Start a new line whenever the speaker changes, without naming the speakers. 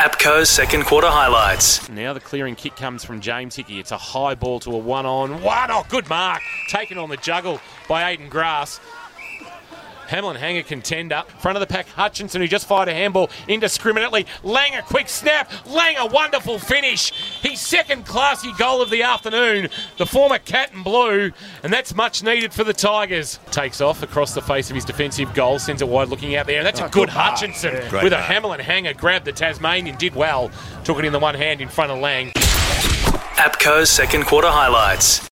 APCO's second quarter highlights.
Now the clearing kick comes from James Hickey. It's a high ball to a one-on-one. Oh, good mark. Taken on the juggle by Aiden Grass. Hamlin Hanger contender. Front of the pack, Hutchinson, who just fired a handball indiscriminately. Lang, a quick snap. Lang, a wonderful finish. His second classy goal of the afternoon. The former Cat and Blue. And that's much needed for the Tigers. Takes off across the face of his defensive goal. Sends it wide looking out there. And that's a good Hutchinson.
Yeah.
With a Hamlin Hanger grabbed the Tasmanian. Did well. Took it in the one hand in front of Lang.
APCO's second quarter highlights.